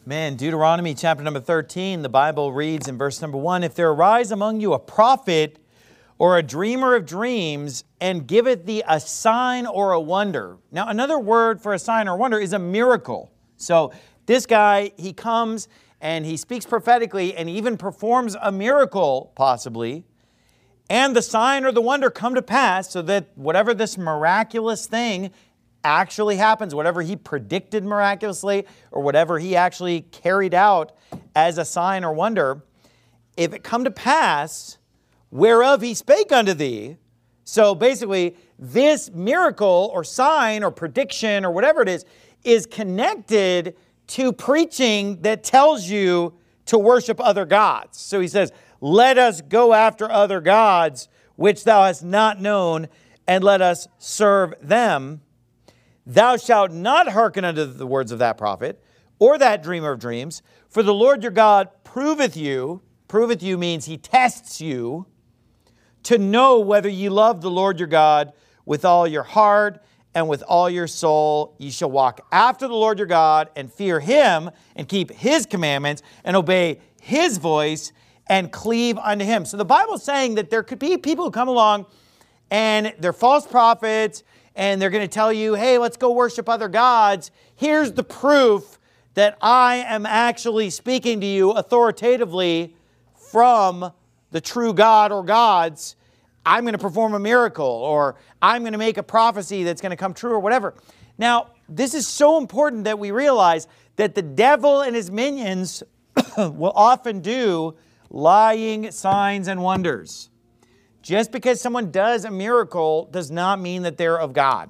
Man, Deuteronomy chapter number 13, the Bible reads in verse number 1, "If there arise among you a prophet or a dreamer of dreams, and giveth thee a sign or a wonder." Now, another word for a sign or wonder is a miracle. So this guy, he comes and he speaks prophetically and even performs a miracle, possibly. And the sign or the wonder come to pass, so that whatever this miraculous thing actually happens, whatever he predicted miraculously, or whatever he actually carried out as a sign or wonder, if it come to pass, whereof he spake unto thee. So basically, this miracle or sign or prediction or whatever it is connected to preaching that tells you to worship other gods. So he says, "Let us go after other gods, which thou hast not known, and let us serve them. Thou shalt not hearken unto the words of that prophet, or that dreamer of dreams, for the Lord your God proveth you." Proveth you means he tests you, "to know whether ye love the Lord your God with all your heart and with all your soul. Ye shall walk after the Lord your God and fear him and keep his commandments and obey his voice and cleave unto him." So the Bible's saying that there could be people who come along and they're false prophets and they're going to tell you, "Hey, let's go worship other gods. Here's the proof that I am actually speaking to you authoritatively from the true God or gods. I'm going to perform a miracle, or I'm going to make a prophecy that's going to come true," or whatever. Now, this is so important that we realize that the devil and his minions will often do lying signs and wonders. Just because someone does a miracle does not mean that they're of God.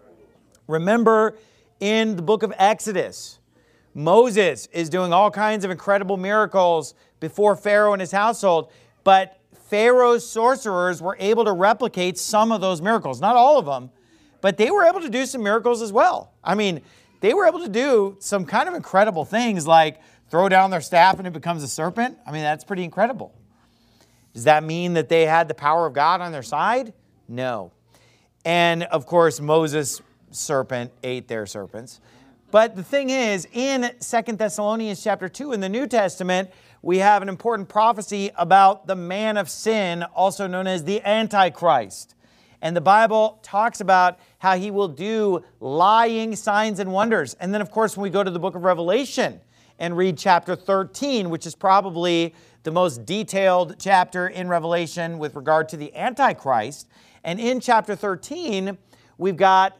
Remember in the book of Exodus, Moses is doing all kinds of incredible miracles before Pharaoh and his household, but Pharaoh's sorcerers were able to replicate some of those miracles. Not all of them, but they were able to do some miracles as well. I mean, they were able to do some kind of incredible things like throw down their staff and it becomes a serpent. I mean, that's pretty incredible. Does that mean that they had the power of God on their side? No. And of course, Moses' serpent ate their serpents. But the thing is, in 2 Thessalonians chapter 2 in the New Testament, we have an important prophecy about the man of sin, also known as the Antichrist. And the Bible talks about how he will do lying signs and wonders. And then, of course, when we go to the book of Revelation and read chapter 13, which is probably the most detailed chapter in Revelation with regard to the Antichrist. And in chapter 13, we've got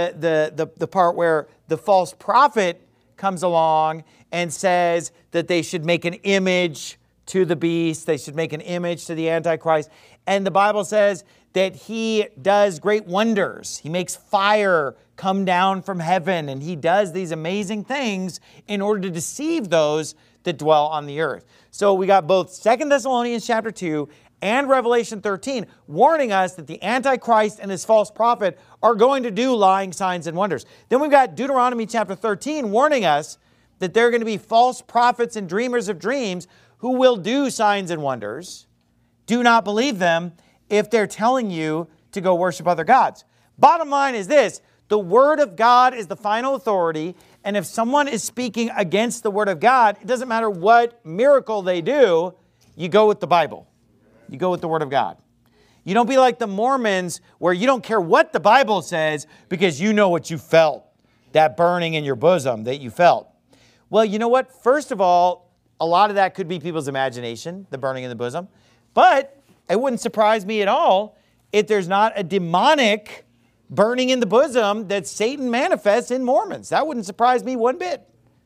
the part where the false prophet comes along and says that they should make an image to the beast. They should make an image to the Antichrist. And the Bible says that he does great wonders. He makes fire come down from heaven, and he does these amazing things in order to deceive those that dwell on the earth. So we got both 2 Thessalonians chapter 2 and Revelation 13 warning us that the Antichrist and his false prophet are going to do lying signs and wonders. Then we've got Deuteronomy chapter 13 warning us that there are going to be false prophets and dreamers of dreams who will do signs and wonders. Do not believe them if they're telling you to go worship other gods. Bottom line is this: the Word of God is the final authority, and if someone is speaking against the Word of God, it doesn't matter what miracle they do, you go with the Bible. You go with the Word of God. You don't be like the Mormons where you don't care what the Bible says because you know what you felt, that burning in your bosom that you felt. Well, you know what? First of all, a lot of that could be people's imagination, the burning in the bosom. But it wouldn't surprise me at all if there's not a demonic burning in the bosom that Satan manifests in Mormons. That wouldn't surprise me one bit.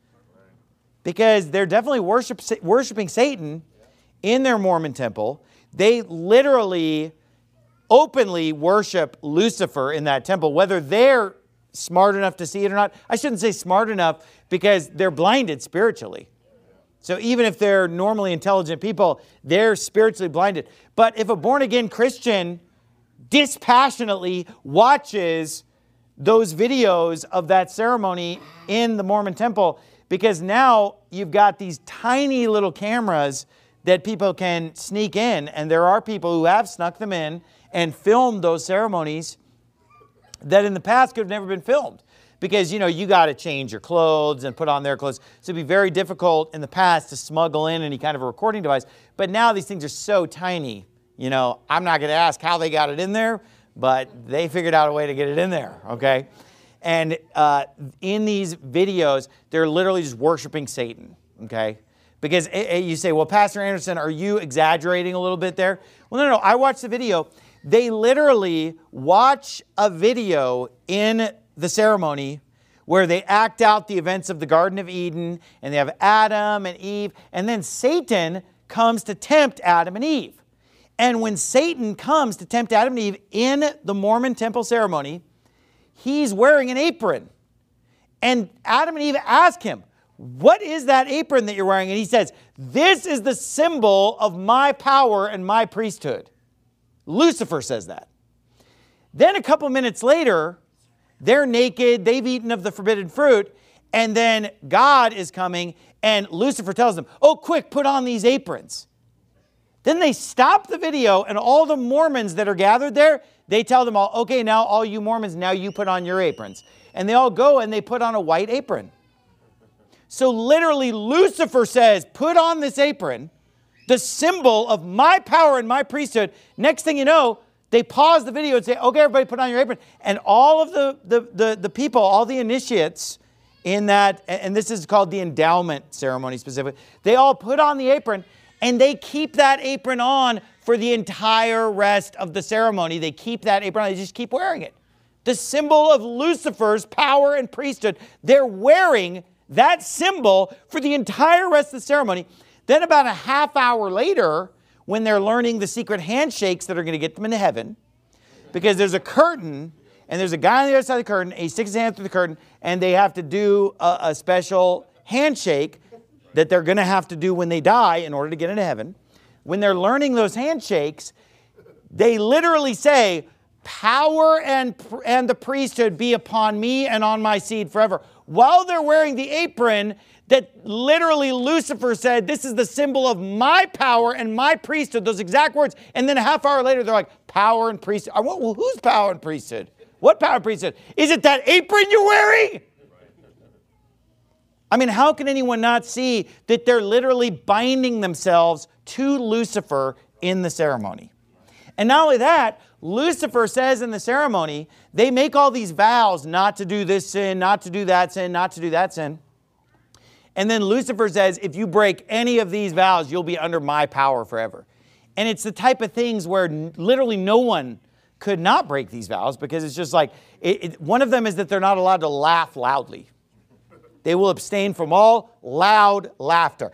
Because they're definitely worshiping Satan in their Mormon temple. They literally, openly worship Lucifer in that temple, whether they're smart enough to see it or not. I shouldn't say smart enough because they're blinded spiritually. So even if they're normally intelligent people, they're spiritually blinded. But if a born-again Christian dispassionately watches those videos of that ceremony in the Mormon temple, because now you've got these tiny little cameras that people can sneak in, and there are people who have snuck them in and filmed those ceremonies that in the past could have never been filmed. because, you know, you got to change your clothes and put on their clothes. So it'd be very difficult in the past to smuggle in any kind of a recording device. But now these things are so tiny, you know, I'm not going to ask how they got it in there, but they figured out a way to get it in there, okay? And in these videos, they're literally just worshiping Satan, okay? Because you say, well, Pastor Anderson, are you exaggerating a little bit there? Well, no, I watched the video. They literally watch a video in the ceremony where they act out the events of the Garden of Eden, and they have Adam and Eve, and then Satan comes to tempt Adam and Eve. And when Satan comes to tempt Adam and Eve in the Mormon temple ceremony, he's wearing an apron. And Adam and Eve ask him, what is that apron that you're wearing? And he says, this is the symbol of my power and my priesthood. Lucifer says that. Then a couple minutes later, they're naked, they've eaten of the forbidden fruit, and then God is coming, and Lucifer tells them, oh, quick, put on these aprons. Then they stop the video, and all the Mormons that are gathered there, they tell them all, okay, now all you Mormons, now you put on your aprons. And they all go and they put on a white apron. So literally Lucifer says, put on this apron, the symbol of my power and my priesthood. Next thing you know, they pause the video and say, okay, everybody put on your apron. And all of the people, all the initiates in that, and this is called the endowment ceremony specifically, they all put on the apron and they keep that apron on for the entire rest of the ceremony. They keep that apron on, they just keep wearing it. The symbol of Lucifer's power and priesthood, they're wearing that symbol for the entire rest of the ceremony. Then about a half hour later, when they're learning the secret handshakes that are going to get them into heaven, because there's a curtain, and there's a guy on the other side of the curtain, and he sticks his hand through the curtain, and they have to do a special handshake that they're going to have to do when they die in order to get into heaven. When they're learning those handshakes, they literally say, power and the priesthood be upon me and on my seed forever. While they're wearing the apron that literally Lucifer said, this is the symbol of my power and my priesthood, those exact words. And then a half hour later, they're like, power and priesthood. I went, well, whose power and priesthood? What power and priesthood? Is it that apron you're wearing? I mean, how can anyone not see that they're literally binding themselves to Lucifer in the ceremony? And not only that, Lucifer says in the ceremony, they make all these vows not to do this sin, not to do that sin, not to do that sin. And then Lucifer says, if you break any of these vows, you'll be under my power forever. And it's the type of things where literally no one could not break these vows, because it's just like, one of them is that they're not allowed to laugh loudly. They will abstain from all loud laughter.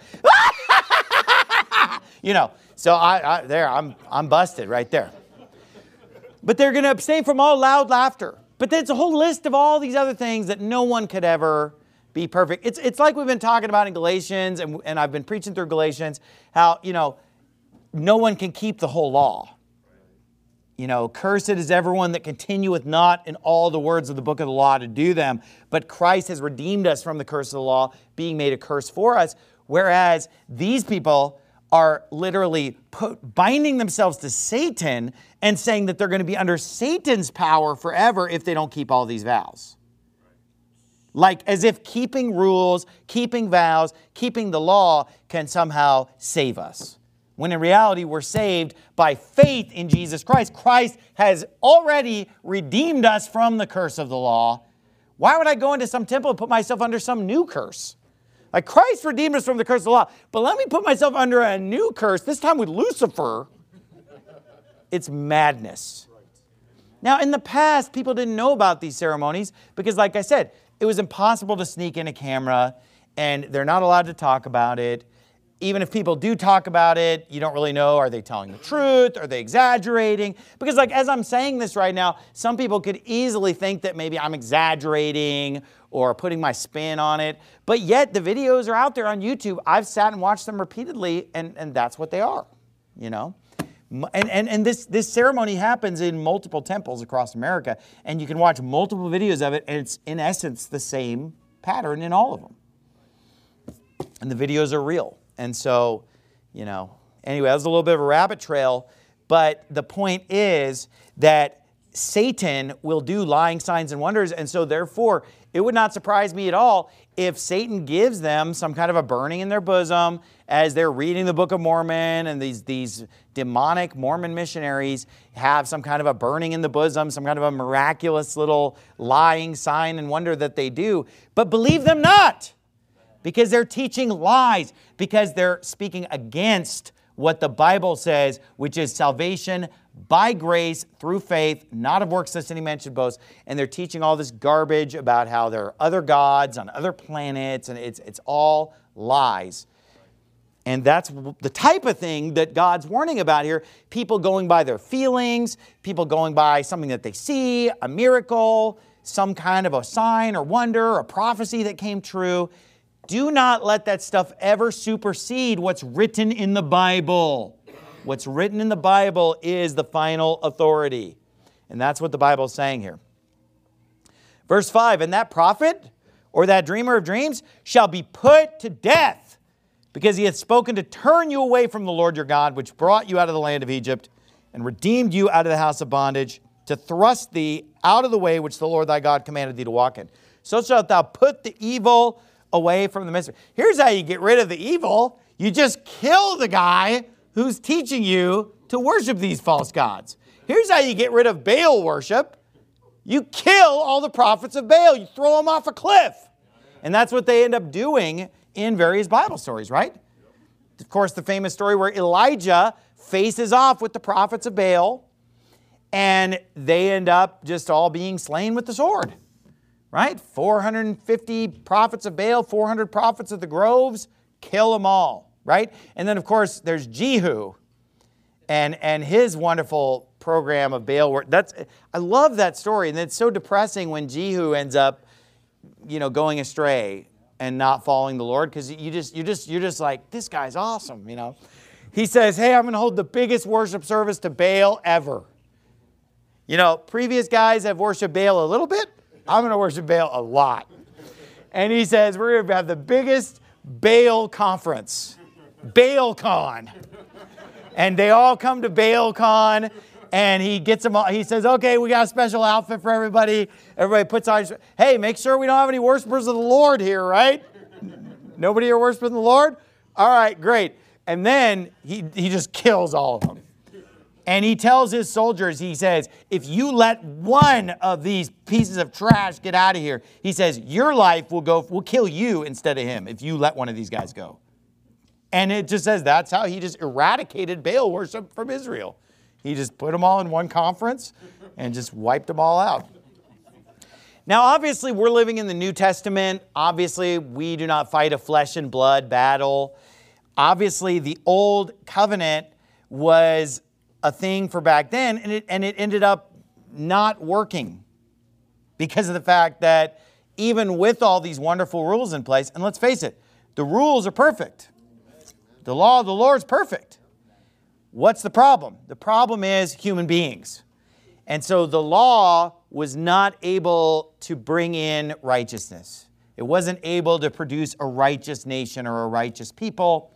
You know, so I'm busted right there. But they're going to abstain from all loud laughter. But then it's a whole list of all these other things that no one could ever be perfect. It's like we've been talking about in Galatians, and I've been preaching through Galatians, how, you know, no one can keep the whole law. You know, cursed is everyone that continueth not in all the words of the book of the law to do them. But Christ has redeemed us from the curse of the law, being made a curse for us. Whereas these people are literally binding themselves to Satan and saying that they're going to be under Satan's power forever if they don't keep all these vows. Like as if keeping rules, keeping vows, keeping the law can somehow save us. When in reality, we're saved by faith in Jesus Christ. Christ has already redeemed us from the curse of the law. Why would I go into some temple and put myself under some new curse? Like Christ redeemed us from the curse of the law, but let me put myself under a new curse, this time with Lucifer. It's madness. Now, in the past, people didn't know about these ceremonies because, like I said, it was impossible to sneak in a camera, and they're not allowed to talk about it. Even if people do talk about it, you don't really know, are they telling the truth? Are they exaggerating? Because like as I'm saying this right now, some people could easily think that maybe I'm exaggerating or putting my spin on it. But yet the videos are out there on YouTube. I've sat and watched them repeatedly, and that's what they are, you know. And this ceremony happens in multiple temples across America, and you can watch multiple videos of it, and it's in essence the same pattern in all of them. And the videos are real. And so, you know, anyway, that was a little bit of a rabbit trail, but the point is that Satan will do lying signs and wonders, and so therefore, it would not surprise me at all if Satan gives them some kind of a burning in their bosom as they're reading the Book of Mormon, and these demonic Mormon missionaries have some kind of a burning in the bosom, some kind of a miraculous little lying sign and wonder that they do. But believe them not, because they're teaching lies, because they're speaking against what the Bible says, which is salvation by grace through faith, not of works lest any man should boast. And they're teaching all this garbage about how there are other gods on other planets, and it's all lies. And that's the type of thing that God's warning about here. People going by their feelings, people going by something that they see, a miracle, some kind of a sign or wonder, a prophecy that came true. Do not let that stuff ever supersede what's written in the Bible. What's written in the Bible is the final authority. And that's what the Bible is saying here. Verse 5, and that prophet or that dreamer of dreams shall be put to death, because he hath spoken to turn you away from the Lord your God, which brought you out of the land of Egypt and redeemed you out of the house of bondage, to thrust thee out of the way which the Lord thy God commanded thee to walk in. So shalt thou put the evil away from the midst. Here's how you get rid of the evil. You just kill the guy who's teaching you to worship these false gods. Here's how you get rid of Baal worship. You kill all the prophets of Baal. You throw them off a cliff. And that's what they end up doing in various Bible stories, right? Of course, the famous story where Elijah faces off with the prophets of Baal, and they end up just all being slain with the sword, right? 450 prophets of Baal, 400 prophets of the groves, kill them all, right? And then, of course, there's Jehu and his wonderful program of Baal work. I love that story, and it's so depressing when Jehu ends up, going astray and not following the Lord, because you're just like, this guy's awesome, He says, hey, I'm going to hold the biggest worship service to Baal ever. Previous guys have worshiped Baal a little bit. I'm going to worship Baal a lot. And he says, we're going to have the biggest Baal conference, BaalCon. And they all come to BaalCon, and he gets them all. He says, okay, we got a special outfit for everybody. Everybody puts on, hey, make sure we don't have any worshipers of the Lord here, right? Nobody here worshiping the Lord? All right, great. And then he just kills all of them. And he tells his soldiers, he says, if you let one of these pieces of trash get out of here, he says, your life will kill you instead of him if you let one of these guys go. And it just says that's how he just eradicated Baal worship from Israel. He just put them all in one conference and just wiped them all out. Now, obviously, we're living in the New Testament. Obviously, we do not fight a flesh and blood battle. Obviously, the old covenant was a thing for back then, and it ended up not working because of the fact that even with all these wonderful rules in place, and let's face it, the rules are perfect. The law of the Lord is perfect. What's the problem? The problem is human beings. And so the law was not able to bring in righteousness. It wasn't able to produce a righteous nation or a righteous people.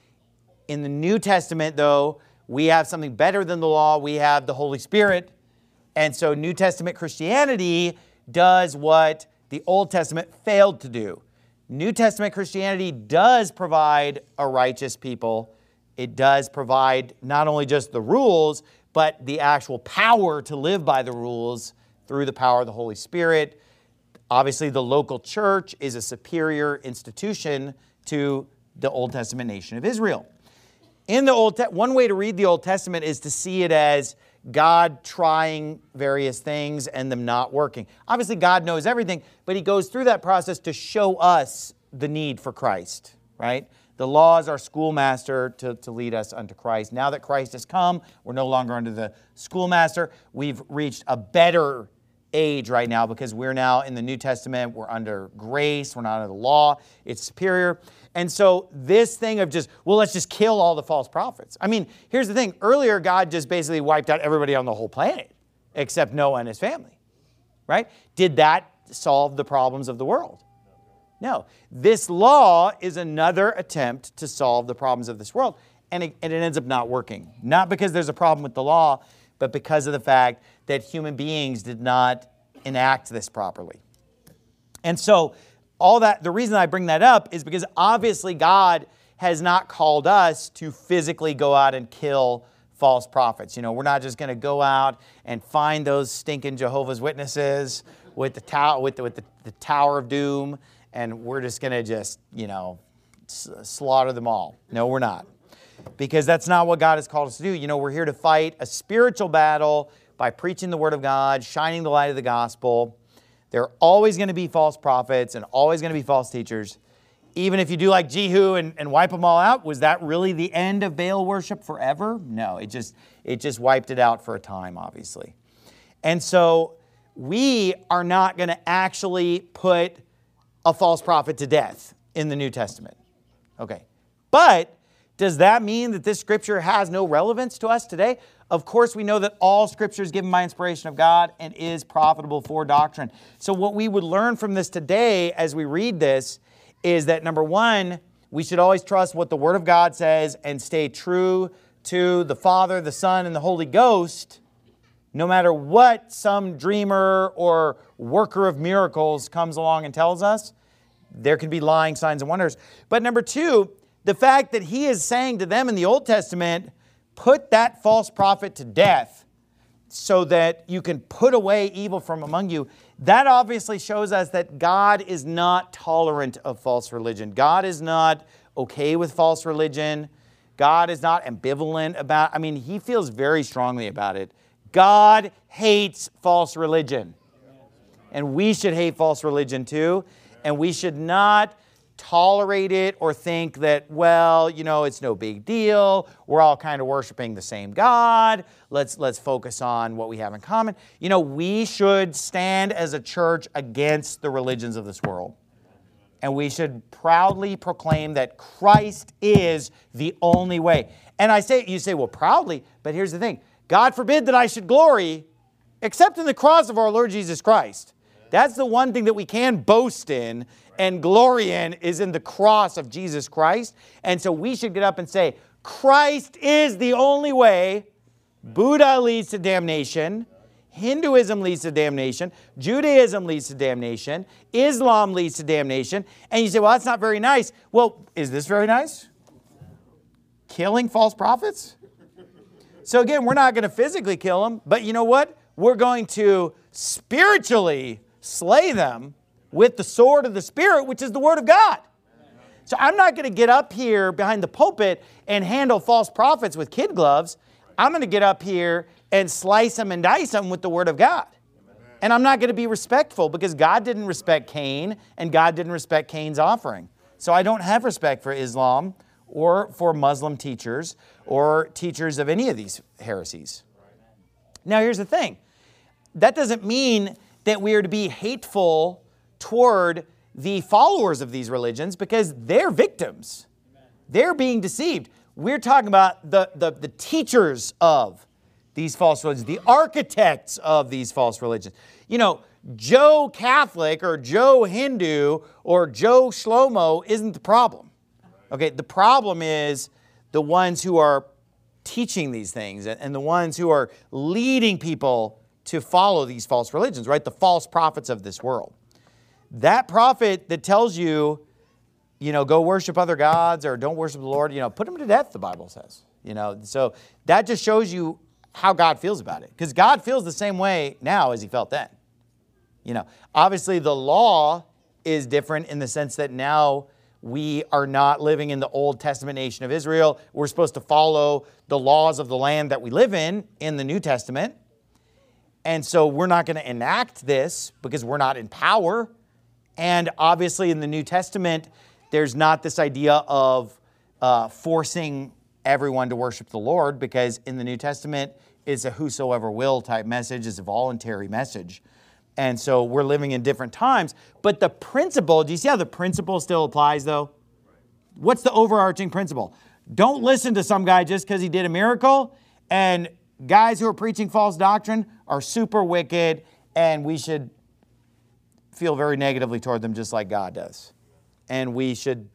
In the New Testament, though, we have something better than the law. We have the Holy Spirit. And so New Testament Christianity does what the Old Testament failed to do. New Testament Christianity does provide a righteous people. It does provide not only just the rules, but the actual power to live by the rules through the power of the Holy Spirit. Obviously, the local church is a superior institution to the Old Testament nation of Israel. In the one way to read the Old Testament is to see it as God trying various things and them not working. Obviously, God knows everything, but he goes through that process to show us the need for Christ, right? The law is our schoolmaster to lead us unto Christ. Now that Christ has come, we're no longer under the schoolmaster. We've reached a better age right now because we're now in the New Testament. We're under grace. We're not under the law. It's superior. And so this thing of let's just kill all the false prophets. I mean, here's the thing. Earlier, God just basically wiped out everybody on the whole planet except Noah and his family, right? Did that solve the problems of the world? No. This law is another attempt to solve the problems of this world, and it ends up not working. Not because there's a problem with the law, but because of the fact that human beings did not enact this properly. And so all that, the reason I bring that up is because obviously God has not called us to physically go out and kill false prophets. You know, we're not just going to go out and find those stinking Jehovah's Witnesses with the Tower of Doom, and we're just going to just, you know, slaughter them all. No, we're not. Because that's not what God has called us to do. You know, we're here to fight a spiritual battle by preaching the Word of God, shining the light of the gospel. There are always going to be false prophets and always going to be false teachers. Even if you do like Jehu and wipe them all out, was that really the end of Baal worship forever? No, it just wiped it out for a time, obviously. And so we are not going to actually put a false prophet to death in the New Testament. Okay. But does that mean that this scripture has no relevance to us today? Of course, we know that all scripture is given by inspiration of God and is profitable for doctrine. So what we would learn from this today as we read this is that, number one, we should always trust what the Word of God says and stay true to the Father, the Son, and the Holy Ghost, no matter what some dreamer or worker of miracles comes along and tells us. There can be lying signs and wonders. But number two, the fact that he is saying to them in the Old Testament, put that false prophet to death so that you can put away evil from among you, that obviously shows us that God is not tolerant of false religion. God is not okay with false religion. God is not ambivalent about it. I mean, he feels very strongly about it. God hates false religion. And we should hate false religion too. And we should not tolerate it or think that, well, you know, it's no big deal. We're all kind of worshiping the same God. Let's focus on what we have in common. You know, we should stand as a church against the religions of this world. And we should proudly proclaim that Christ is the only way. And you say, well, proudly, but here's the thing. God forbid that I should glory except in the cross of our Lord Jesus Christ. That's the one thing that we can boast in and glory in, is in the cross of Jesus Christ. And so we should get up and say, Christ is the only way. Buddha leads to damnation. Hinduism leads to damnation. Judaism leads to damnation. Islam leads to damnation. And you say, well, that's not very nice. Well, is this very nice? Killing false prophets? So again, we're not going to physically kill them, but you know what? We're going to spiritually slay them with the sword of the Spirit, which is the Word of God. So I'm not going to get up here behind the pulpit and handle false prophets with kid gloves. I'm going to get up here and slice them and dice them with the Word of God. And I'm not going to be respectful because God didn't respect Cain and God didn't respect Cain's offering. So I don't have respect for Islam or for Muslim teachers or teachers of any of these heresies. Now here's the thing. That doesn't mean that we are to be hateful toward the followers of these religions because they're victims. They're being deceived. We're talking about the teachers of these false religions, the architects of these false religions. You know, Joe Catholic or Joe Hindu or Joe Shlomo isn't the problem. Okay, the problem is the ones who are teaching these things and the ones who are leading people to follow these false religions, right? The false prophets of this world. That prophet that tells you, you know, go worship other gods or don't worship the Lord, you know, put them to death, the Bible says. You know, so that just shows you how God feels about it. Because God feels the same way now as he felt then. You know, obviously the law is different in the sense that now we are not living in the Old Testament nation of Israel. We're supposed to follow the laws of the land that we live in the New Testament. And so we're not going to enact this because we're not in power. And obviously in the New Testament, there's not this idea of forcing everyone to worship the Lord, because in the New Testament, it's a whosoever will type message. It's a voluntary message. And so we're living in different times. But the principle, do you see how the principle still applies though? What's the overarching principle? Don't listen to some guy just because he did a miracle. And guys who are preaching false doctrine are super wicked, and we should feel very negatively toward them just like God does. And we should,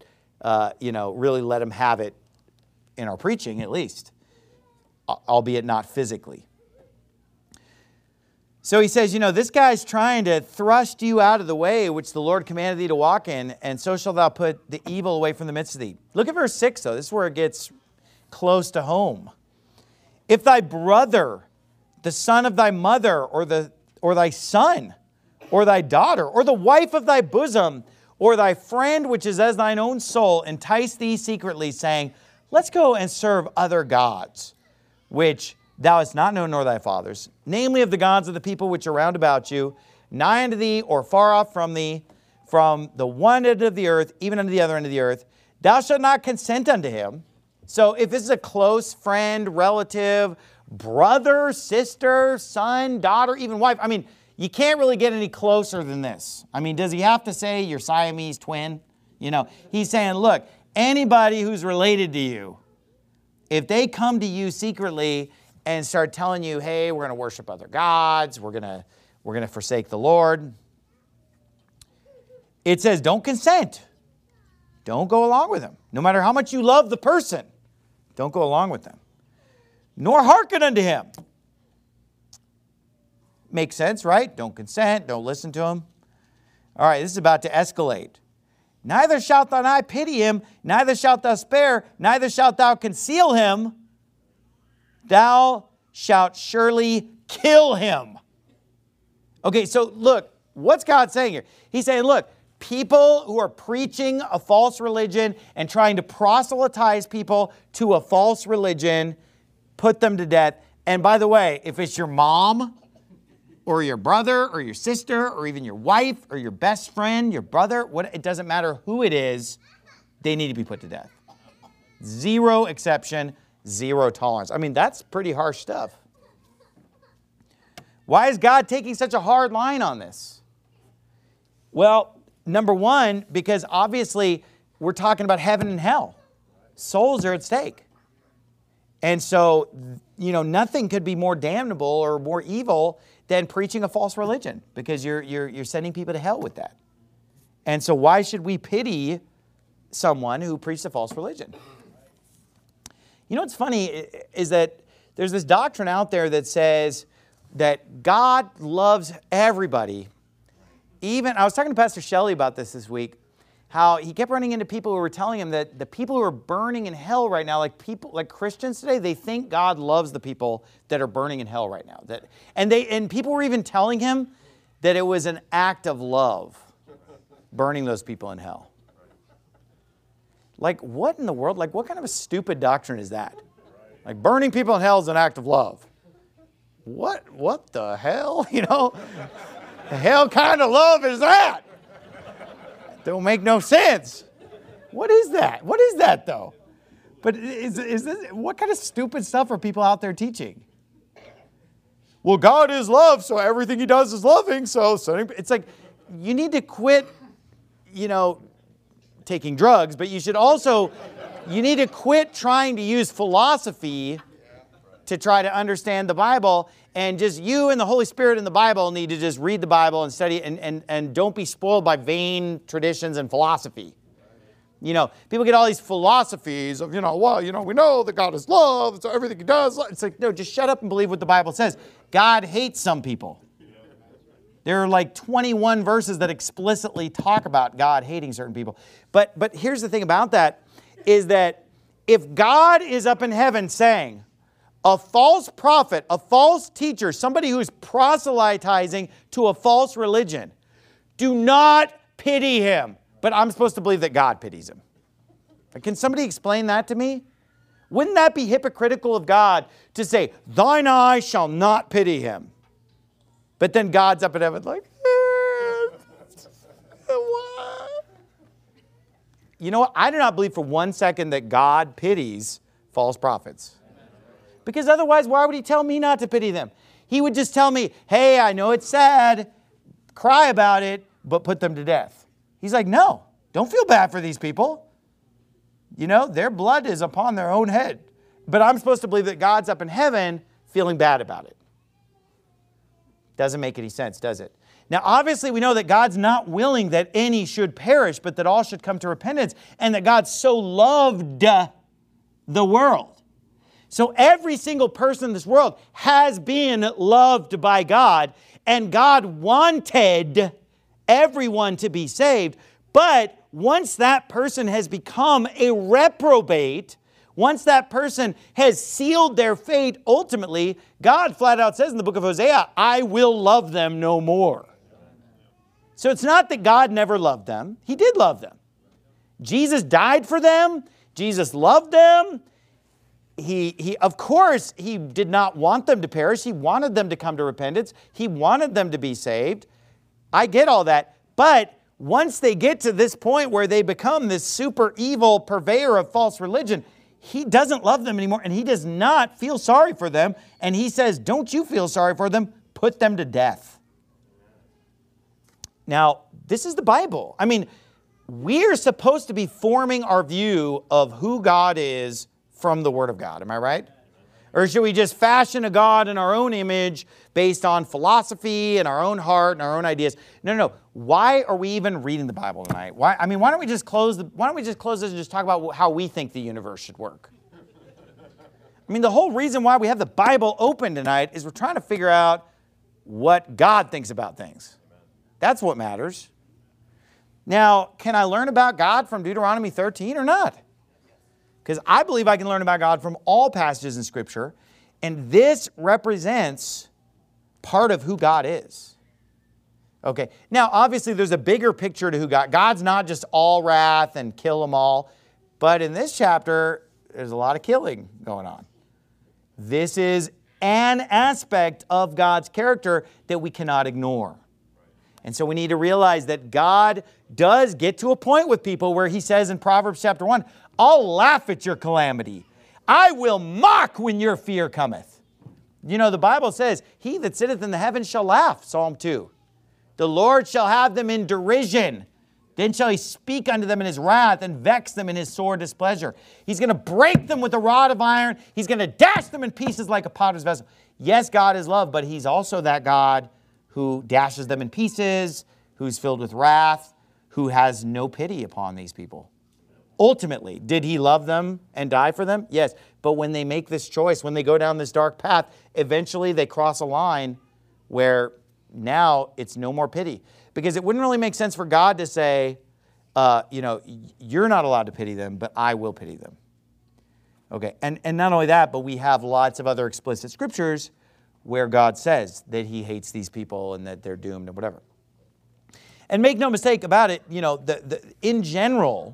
really let them have it in our preaching at least, albeit not physically. So he says, this guy's trying to thrust you out of the way which the Lord commanded thee to walk in, and so shalt thou put the evil away from the midst of thee. Look at verse 6, though. This is where it gets close to home. If thy brother, the son of thy mother, or thy son, or thy daughter, or the wife of thy bosom, or thy friend which is as thine own soul, entice thee secretly, saying, let's go and serve other gods, which thou hast not known nor thy fathers, namely of the gods of the people which are round about you, nigh unto thee or far off from thee, from the one end of the earth, even unto the other end of the earth, thou shalt not consent unto him. So if this is a close friend, relative, brother, sister, son, daughter, even wife, you can't really get any closer than this. Does he have to say your Siamese twin? He's saying, look, anybody who's related to you, if they come to you secretly and start telling you, hey, we're going to worship other gods, we're going to forsake the Lord, it says don't consent. Don't go along with them. No matter how much you love the person, don't go along with them. Nor hearken unto him. Makes sense, right? Don't consent. Don't listen to him. All right, this is about to escalate. Neither shalt thou not pity him, neither shalt thou spare, neither shalt thou conceal him. Thou shalt surely kill him. Okay, so look, what's God saying here? He's saying, look, people who are preaching a false religion and trying to proselytize people to a false religion, put them to death. And by the way, if it's your mom or your brother or your sister or even your wife or your best friend, your brother, it doesn't matter who it is, they need to be put to death. Zero exception, zero tolerance. That's pretty harsh stuff. Why is God taking such a hard line on this? Well, number one, because obviously we're talking about heaven and hell. Souls are at stake. And so, nothing could be more damnable or more evil than preaching a false religion, because you're sending people to hell with that. And so why should we pity someone who preached a false religion? What's funny is that there's this doctrine out there that says that God loves everybody. I was talking to Pastor Shelley about this week, how he kept running into people who were telling him that the people who are burning in hell right now, like Christians today, they think God loves the people that are burning in hell right now. And people were even telling him that it was an act of love, burning those people in hell. Like, what in the world? Like, what kind of a stupid doctrine is that? Like, burning people in hell is an act of love. What the hell? The hell kind of love is that? Don't make no sense. What is that? What is that, though? But is this, what kind of stupid stuff are people out there teaching? Well, God is love, so everything he does is loving. So it's like, you need to quit, taking drugs, but you need to quit trying to use philosophy to try to understand the Bible. And just you and the Holy Spirit in the Bible need to just read the Bible and study and don't be spoiled by vain traditions and philosophy. People get all these philosophies of, we know that God is love, so everything he does. It's like, no, just shut up and believe what the Bible says. God hates some people. There are like 21 verses that explicitly talk about God hating certain people. But here's the thing about that, is that if God is up in heaven saying, a false prophet, a false teacher, somebody who's proselytizing to a false religion, do not pity him. But I'm supposed to believe that God pities him. Can somebody explain that to me? Wouldn't that be hypocritical of God to say, thine eye shall not pity him? But then God's up in heaven like, what? You know what? I do not believe for one second that God pities false prophets. Because otherwise, why would he tell me not to pity them? He would just tell me, hey, I know it's sad, cry about it, but put them to death. He's like, no, don't feel bad for these people. Their blood is upon their own head. But I'm supposed to believe that God's up in heaven feeling bad about it. Doesn't make any sense, does it? Now, obviously, we know that God's not willing that any should perish, but that all should come to repentance, and that God so loved the world. So every single person in this world has been loved by God, And God wanted everyone to be saved. But once that person has become a reprobate, once that person has sealed their fate, ultimately, God flat out says in the book of Hosea, I will love them no more. So it's not that God never loved them. He did love them. Jesus died for them. Jesus loved them. Of course, He did not want them to perish. He wanted them to come to repentance. He wanted them to be saved. I get all that. But once they get to this point where they become this super evil purveyor of false religion, He doesn't love them anymore, and He does not feel sorry for them. And He says, don't you feel sorry for them? Put them to death. Now, this is the Bible. I mean, we're supposed to be forming our view of who God is from the Word of God. Am I right? Or should we just fashion a God in our own image based on philosophy and our own heart and our own ideas? No. Why are we even reading the Bible tonight? Why don't we just close this and just talk about how we think the universe should work? I mean, the whole reason why we have the Bible open tonight is we're trying to figure out what God thinks about things. That's what matters. Now, can I learn about God from Deuteronomy 13 or not? Because I believe I can learn about God from all passages in Scripture, and this represents part of who God is. Okay, now obviously there's a bigger picture to who God's not just all wrath and kill them all, but in this chapter, there's a lot of killing going on. This is an aspect of God's character that we cannot ignore. And so we need to realize that God does get to a point with people where He says in Proverbs chapter 1, I'll laugh at your calamity. I will mock when your fear cometh. You know, the Bible says, he that sitteth in the heavens shall laugh, Psalm 2. The Lord shall have them in derision. Then shall He speak unto them in His wrath and vex them in His sore displeasure. He's going to break them with a rod of iron. He's going to dash them in pieces like a potter's vessel. Yes, God is love, but He's also that God who dashes them in pieces, who's filled with wrath, who has no pity upon these people. Ultimately, did He love them and die for them? Yes. But when they make this choice, when they go down this dark path, eventually they cross a line where now it's no more pity. Because it wouldn't really make sense for God to say, you're not allowed to pity them, but I will pity them. Okay, and not only that, but we have lots of other explicit scriptures where God says that He hates these people and that they're doomed and whatever. And make no mistake about it, in general,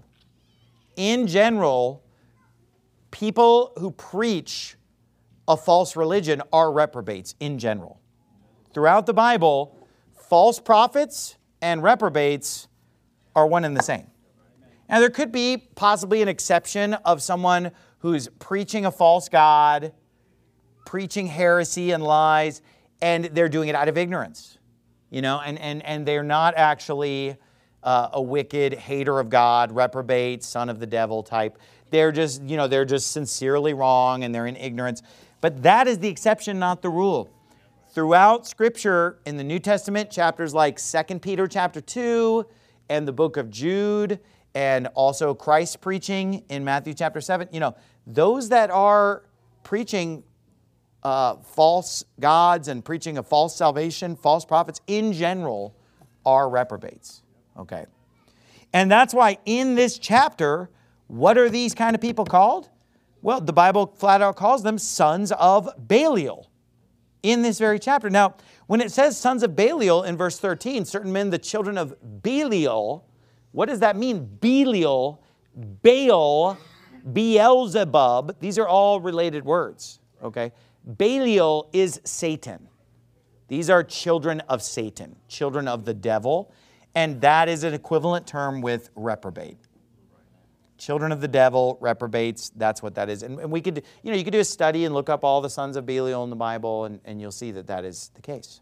people who preach a false religion are reprobates in general. Throughout the Bible, false prophets and reprobates are one and the same. Now, there could be possibly an exception of someone who's preaching a false god, preaching heresy and lies, and they're doing it out of ignorance, and they're not actually a wicked hater of God, reprobate, son of the devil type. They're just sincerely wrong and they're in ignorance. But that is the exception, not the rule. Throughout Scripture in the New Testament, chapters like 2 Peter chapter 2 and the book of Jude, and also Christ's preaching in Matthew chapter 7, those that are preaching false gods and preaching a false salvation, false prophets in general are reprobates. Okay. And that's why in this chapter, what are these kind of people called? Well, the Bible flat out calls them sons of Belial in this very chapter. Now, when it says sons of Belial in verse 13, certain men, the children of Belial, what does that mean? Belial, Baal, Beelzebub, these are all related words. Okay. Belial is Satan. These are children of Satan, children of the devil, and that is an equivalent term with reprobate. Children of the devil, reprobates, that's what that is. And we could, you could do a study and look up all the sons of Belial in the Bible, and you'll see that that is the case.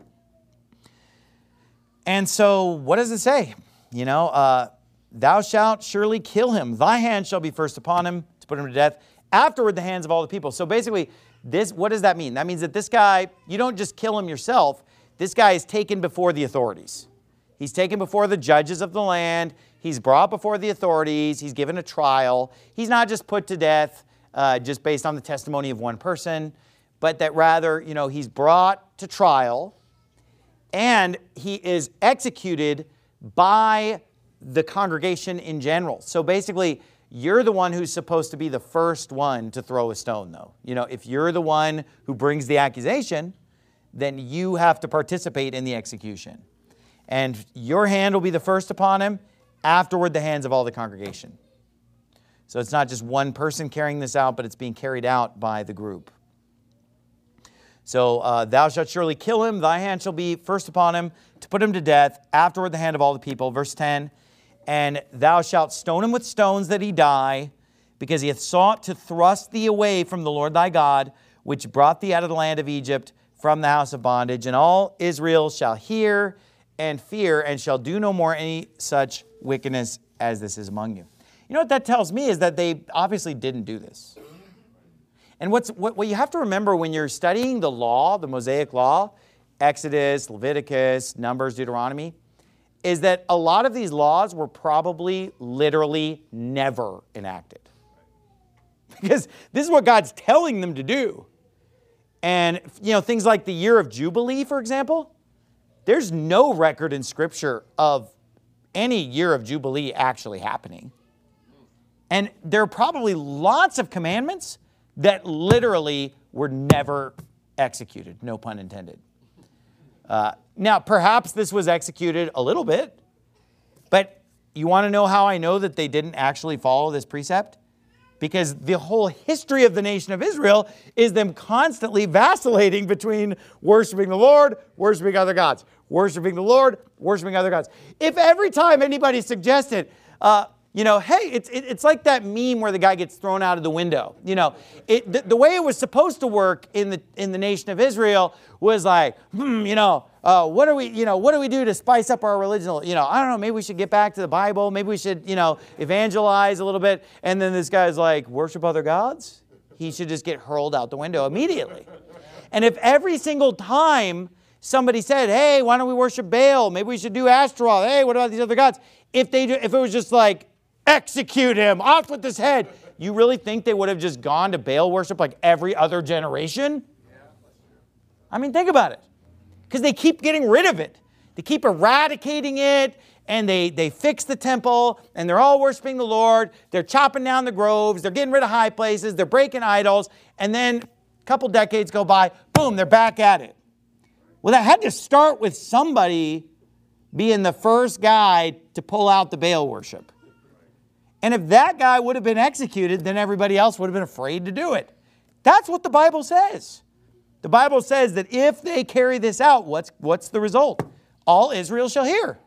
And so, what does it say? Thou shalt surely kill him. Thy hand shall be first upon him to put him to death. Afterward, the hands of all the people. So basically, what does that mean? That means that this guy, you don't just kill him yourself. This guy is taken before the authorities. He's taken before the judges of the land. He's brought before the authorities. He's given a trial. He's not just put to death just based on the testimony of one person, but that rather, he's brought to trial. and he is executed by the congregation in general. So basically, you're the one who's supposed to be the first one to throw a stone, though. You know, if you're the one who brings the accusation, then you have to participate in the execution. And your hand will be the first upon him, afterward the hands of all the congregation. So it's not just one person carrying this out, but it's being carried out by the group. So thou shalt surely kill him, thy hand shall be first upon him, to put him to death, afterward the hand of all the people. Verse 10, and thou shalt stone him with stones that he die, because he hath sought to thrust thee away from the Lord thy God, which brought thee out of the land of Egypt from the house of bondage. And all Israel shall hear and fear, and shall do no more any such wickedness as this is among you. You know what that tells me is that they obviously didn't do this. And what you have to remember when you're studying the law, the Mosaic law, Exodus, Leviticus, Numbers, Deuteronomy, is that a lot of these laws were probably literally never enacted. Because this is what God's telling them to do. And, you know, things like the year of Jubilee, for example, there's no record in Scripture of any year of Jubilee actually happening. And there are probably lots of commandments that literally were never executed, no pun intended. Now, perhaps this was executed a little bit, but you want to know how I know that they didn't actually follow this precept? Because the whole history of the nation of Israel is them constantly vacillating between worshiping the Lord, worshiping other gods, worshiping the Lord, worshiping other gods. If every time anybody suggested, you know, hey, it's like that meme where the guy gets thrown out of the window. You know, the way it was supposed to work in the nation of Israel was like, what do we do to spice up our religion? You know, I don't know, maybe we should get back to the Bible. Maybe we should, you know, evangelize a little bit. And then this guy's like, worship other gods? He should just get hurled out the window immediately. And if every single time somebody said, hey, why don't we worship Baal? Maybe we should do Ashtaroth. Hey, what about these other gods? If it was just like, execute him, off with his head. You really think they would have just gone to Baal worship like every other generation? I mean, think about it. Because they keep getting rid of it. They keep eradicating it, and they fix the temple, and they're all worshiping the Lord. They're chopping down the groves. They're getting rid of high places. They're breaking idols. And then a couple decades go by, boom, they're back at it. Well, that had to start with somebody being the first guy to pull out the Baal worship. And if that guy would have been executed, then everybody else would have been afraid to do it. That's what the Bible says. The Bible says that if they carry this out, what's the result? All Israel shall hear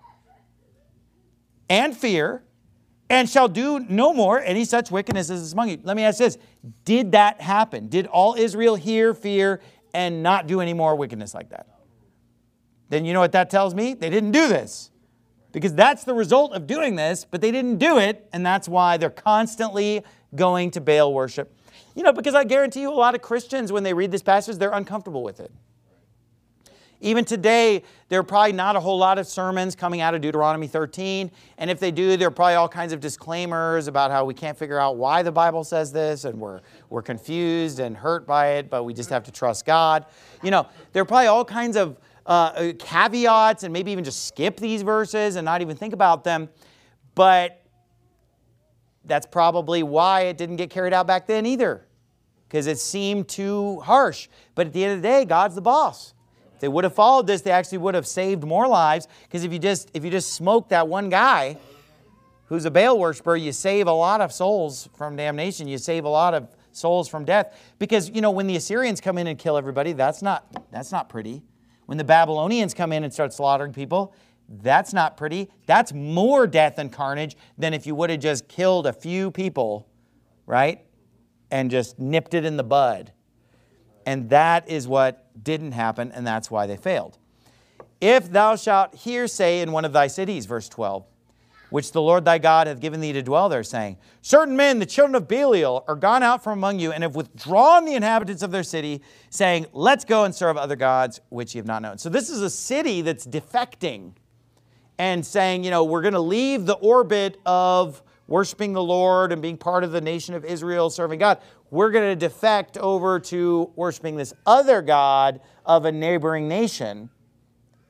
and fear, and shall do no more any such wickedness as is among you. Let me ask this. Did that happen? Did all Israel hear, fear, and not do any more wickedness like that? Then you know what that tells me? They didn't do this. Because that's the result of doing this, but they didn't do it, and that's why they're constantly going to Baal worship. You know, because I guarantee you a lot of Christians, when they read this passage, they're uncomfortable with it. Even today, there are probably not a whole lot of sermons coming out of Deuteronomy 13, and if they do, there are probably all kinds of disclaimers about how we can't figure out why the Bible says this, and we're confused and hurt by it, but we just have to trust God. You know, there are probably all kinds of caveats, and maybe even just skip these verses and not even think about them. But that's probably why it didn't get carried out back then either, because it seemed too harsh. But at the end of the day, God's the boss. If they would have followed this, they actually would have saved more lives, because if you just smoke that one guy who's a Baal worshiper, you save a lot of souls from damnation. You save a lot of souls from death. Because, you know, when the Assyrians come in and kill everybody, that's not pretty. When the Babylonians come in and start slaughtering people, that's not pretty. That's more death and carnage than if you would have just killed a few people, right? And just nipped it in the bud. And that is what didn't happen, and that's why they failed. If thou shalt hear say in one of thy cities, verse 12, which the Lord thy God hath given thee to dwell there, saying, certain men, the children of Belial, are gone out from among you, and have withdrawn the inhabitants of their city, saying, let's go and serve other gods, which ye have not known. So this is a city that's defecting and saying, you know, we're going to leave the orbit of worshiping the Lord and being part of the nation of Israel, serving God. We're going to defect over to worshiping this other god of a neighboring nation.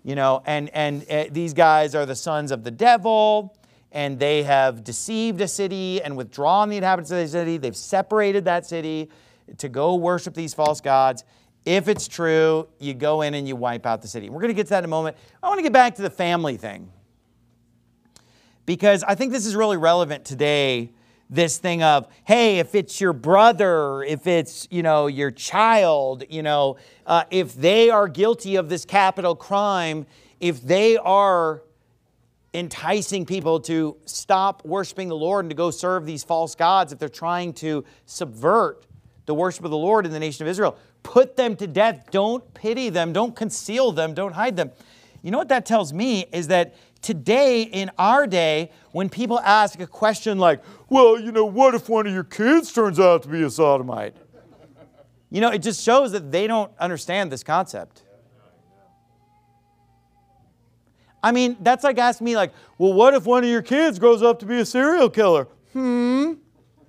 and these guys are the sons of the devil, and they have deceived a city and withdrawn the inhabitants of the city. They've separated that city to go worship these false gods. If it's true, you go in and you wipe out the city. We're going to get to that in a moment. I want to get back to the family thing, because I think this is really relevant today. This thing of, hey, if it's your brother, if it's, your child, if they are guilty of this capital crime, if they are enticing people to stop worshiping the Lord and to go serve these false gods, if they're trying to subvert the worship of the Lord in the nation of Israel, put them to death. Don't pity them. Don't conceal them. Don't hide them. You know what that tells me is that today, in our day, when people ask a question like, well, what if one of your kids turns out to be a sodomite? It just shows that they don't understand this concept. I mean, that's like asking me well, what if one of your kids grows up to be a serial killer? Now,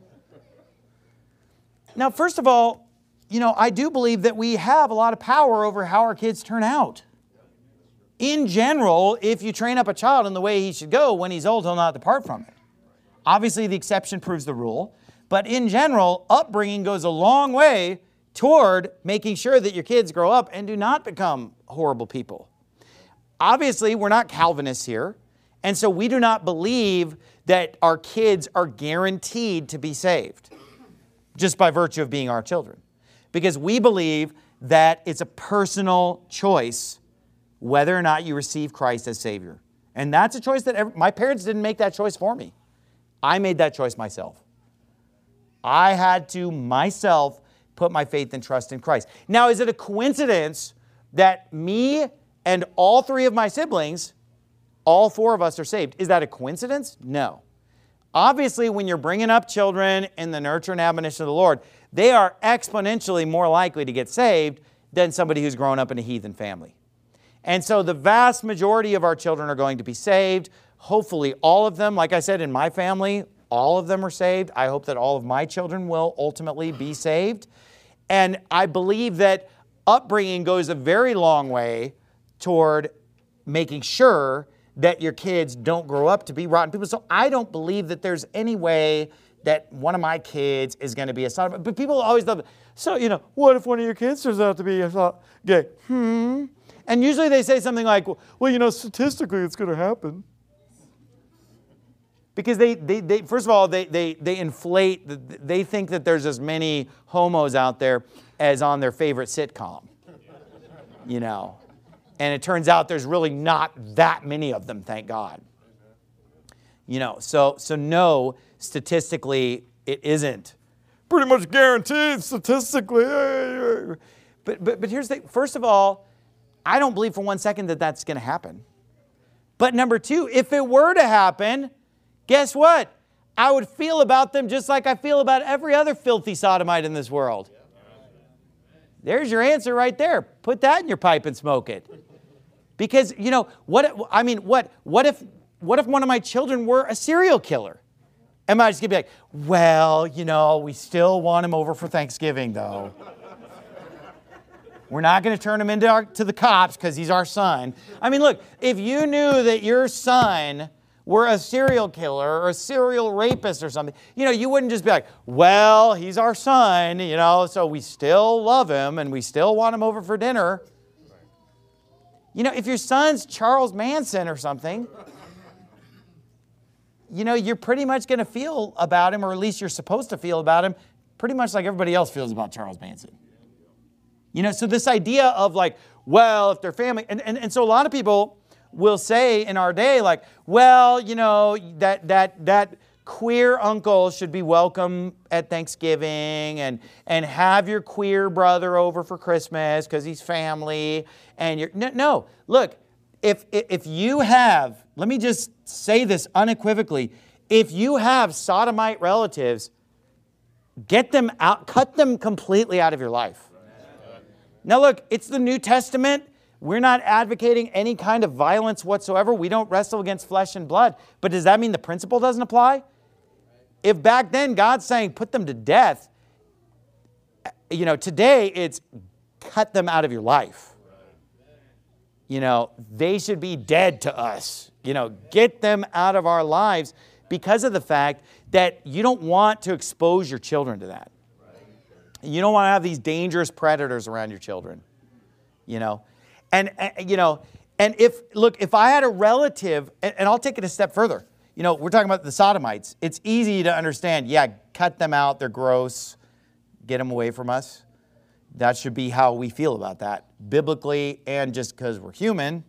first of all, I do believe that we have a lot of power over how our kids turn out. In general, if you train up a child in the way he should go, when he's old, he'll not depart from it. Obviously, the exception proves the rule. But in general, upbringing goes a long way toward making sure that your kids grow up and do not become horrible people. Obviously, we're not Calvinists here. And so we do not believe that our kids are guaranteed to be saved just by virtue of being our children. Because we believe that it's a personal choice whether or not you receive Christ as Savior. And that's a choice that my parents didn't make that choice for me. I made that choice myself. I had to myself put my faith and trust in Christ. Now, is it a coincidence that me and all three of my siblings, all four of us are saved? Is that a coincidence? No. Obviously, when you're bringing up children in the nurture and admonition of the Lord, they are exponentially more likely to get saved than somebody who's grown up in a heathen family. And so the vast majority of our children are going to be saved. Hopefully all of them, like I said, in my family, all of them are saved. I hope that all of my children will ultimately be saved. And I believe that upbringing goes a very long way toward making sure that your kids don't grow up to be rotten people. So I don't believe that there's any way that one of my kids is going to be a sodomite. But people always love it. So, what if one of your kids turns out to be gay? And usually they say something like, well, statistically it's going to happen. Because they first of all, they inflate, they think that there's as many homos out there as on their favorite sitcom. And it turns out there's really not that many of them, thank God. So no, statistically, it isn't pretty much guaranteed statistically. But here's the thing. First of all, I don't believe for 1 second that that's going to happen. But number two, if it were to happen, guess what? I would feel about them just like I feel about every other filthy sodomite in this world. There's your answer right there. Put that in your pipe and smoke it. Because, what if one of my children were a serial killer? Am I just going to be like, well, we still want him over for Thanksgiving, though. We're not going to turn him to the cops because he's our son. I mean, look, if you knew that your son were a serial killer or a serial rapist or something, you wouldn't just be like, well, he's our son, so we still love him and we still want him over for dinner. If your son's Charles Manson or something, you're pretty much going to feel about him, or at least you're supposed to feel about him, pretty much like everybody else feels about Charles Manson. So this idea of if they're family, and so a lot of people will say in our day, that queer uncle should be welcome at Thanksgiving, and have your queer brother over for Christmas because he's family. And no, look, if you have, let me just say this unequivocally, if you have sodomite relatives, get them out, cut them completely out of your life. Now look, it's the New Testament. We're not advocating any kind of violence whatsoever. We don't wrestle against flesh and blood. But does that mean the principle doesn't apply? If back then God's saying put them to death, today it's cut them out of your life. they should be dead to us. Get them out of our lives because of the fact that you don't want to expose your children to that. You don't want to have these dangerous predators around your children. And if I had a relative, and I'll take it a step further. We're talking about the Sodomites. It's easy to understand. Yeah, cut them out. They're gross. Get them away from us. That should be how we feel about that, biblically and just because we're human.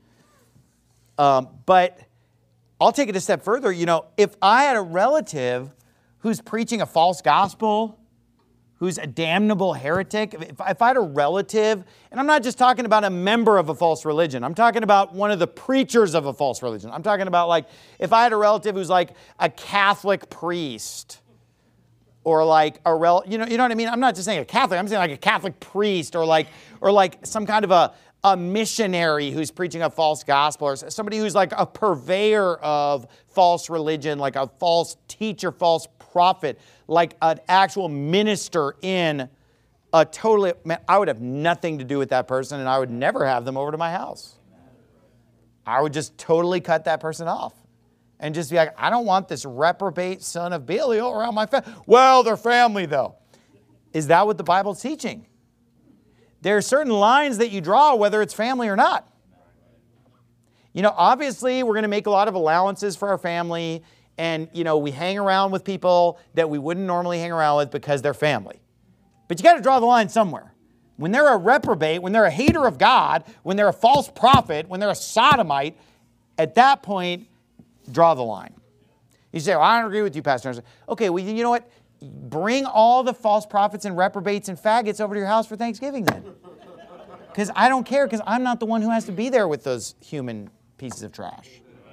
But I'll take it a step further. If I had a relative who's preaching a false gospel, who's a damnable heretic, if I had a relative, and I'm not just talking about a member of a false religion, I'm talking about one of the preachers of a false religion. I'm talking about like, if I had a relative who's like a Catholic priest, or like you know what I mean? I'm not just saying a Catholic, I'm saying like a Catholic priest, or like some kind of a missionary who's preaching a false gospel, or somebody who's like a purveyor of false religion, like a false teacher, false prophet, like an actual minister in a totally, I would have nothing to do with that person, and I would never have them over to my house. I would just totally cut that person off. And just be like, I don't want this reprobate son of Belial around my family. Well, they're family though. Is that what the Bible's teaching? There are certain lines that you draw whether it's family or not. Obviously we're going to make a lot of allowances for our family, and we hang around with people that we wouldn't normally hang around with because they're family. But you got to draw the line somewhere. When they're a reprobate, when they're a hater of God, when they're a false prophet, when they're a sodomite, at that point, draw the line. You say, well, I don't agree with you, Pastor. Okay, well, you know what? Bring all the false prophets and reprobates and faggots over to your house for Thanksgiving then. Because I don't care, because I'm not the one who has to be there with those human pieces of trash.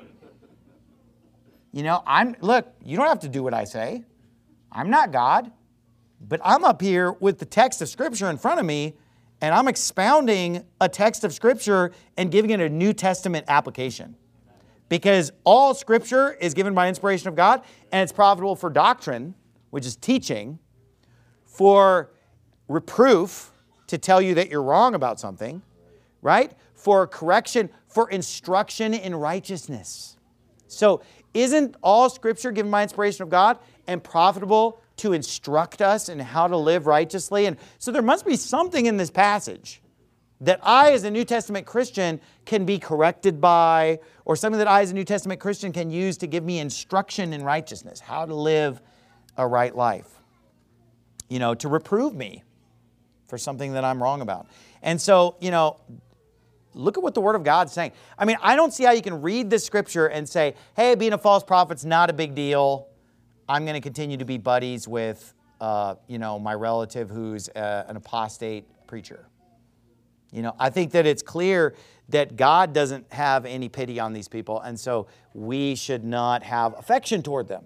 Look, you don't have to do what I say. I'm not God. But I'm up here with the text of Scripture in front of me, and I'm expounding a text of Scripture and giving it a New Testament application. Because all Scripture is given by inspiration of God, and it's profitable for doctrine, which is teaching, for reproof, to tell you that you're wrong about something, right? For correction, for instruction in righteousness. So isn't all Scripture given by inspiration of God and profitable to instruct us in how to live righteously? And so there must be something in this passage that I, as a New Testament Christian, can be corrected by, or something that I, as a New Testament Christian, can use to give me instruction in righteousness, how to live a right life, to reprove me for something that I'm wrong about. And so, look at what the Word of God's saying. I don't see how you can read this Scripture and say, hey, being a false prophet's not a big deal. I'm going to continue to be buddies with, my relative who's an apostate preacher. I think that it's clear that God doesn't have any pity on these people, and so we should not have affection toward them.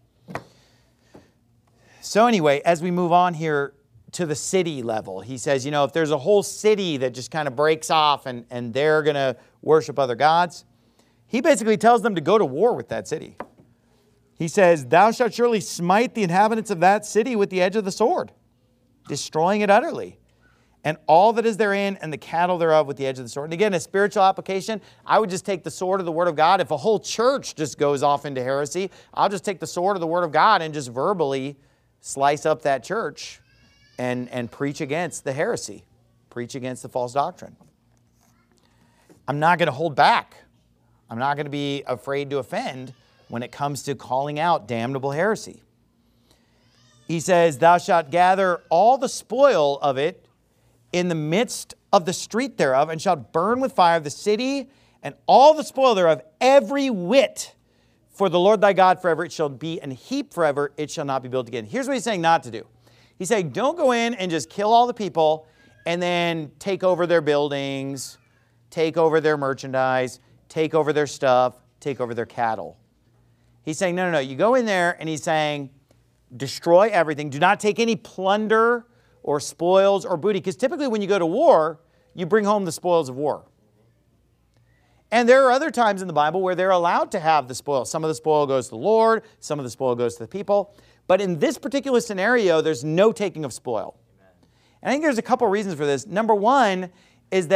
So anyway, as we move on here to the city level, he says, if there's a whole city that just kind of breaks off and they're going to worship other gods, he basically tells them to go to war with that city. He says, thou shalt surely smite the inhabitants of that city with the edge of the sword, destroying it utterly, and all that is therein, and the cattle thereof with the edge of the sword. And again, a spiritual application, I would just take the sword of the Word of God. If a whole church just goes off into heresy, I'll just take the sword of the Word of God and just verbally slice up that church and preach against the heresy, preach against the false doctrine. I'm not going to hold back. I'm not going to be afraid to offend when it comes to calling out damnable heresy. He says, thou shalt gather all the spoil of it in the midst of the street thereof, and shalt burn with fire the city and all the spoil thereof, every whit. For the Lord thy God forever it shall be an heap forever, it shall not be built again. Here's what he's saying not to do. He's saying don't go in and just kill all the people and then take over their buildings, take over their merchandise, take over their stuff, take over their cattle. He's saying, no. You go in there, and he's saying, destroy everything. Do not take any plunder or spoils or booty. Because typically when you go to war, you bring home the spoils of war. And there are other times in the Bible where they're allowed to have the spoil. Some of the spoil goes to the Lord. Some of the spoil goes to the people. But in this particular scenario, there's no taking of spoil. And I think there's a couple reasons for this. Number one is that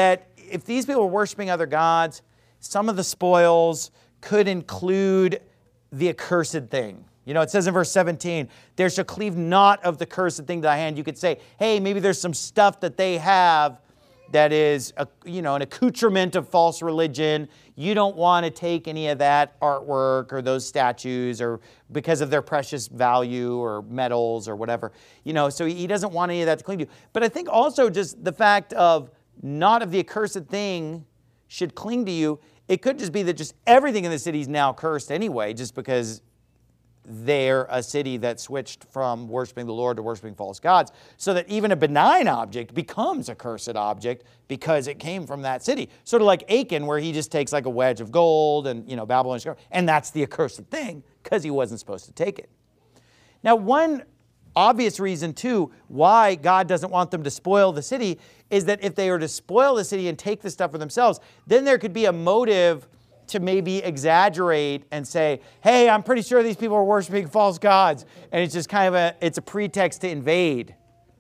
if these people were worshiping other gods, some of the spoils could include the accursed thing. You know, it says in verse 17, there shall cleave naught of the cursed thing to thy hand. You could say, hey, maybe there's some stuff that they have that is, an accoutrement of false religion. You don't want to take any of that artwork or those statues or because of their precious value or metals or whatever. So he doesn't want any of that to cling to you. But I think also just the fact of not of the accursed thing should cling to you. It could just be that just everything in the city is now cursed anyway, just because they're a city that switched from worshiping the Lord to worshiping false gods, so that even a benign object becomes a cursed object because it came from that city. Sort of like Achan, where he just takes like a wedge of gold and, Babylonish gold, and that's the accursed thing because he wasn't supposed to take it. Now, one obvious reason, too, why God doesn't want them to spoil the city is that if they were to spoil the city and take the stuff for themselves, then there could be a motive to maybe exaggerate and say, hey, I'm pretty sure these people are worshiping false gods. And it's just kind of it's a pretext to invade,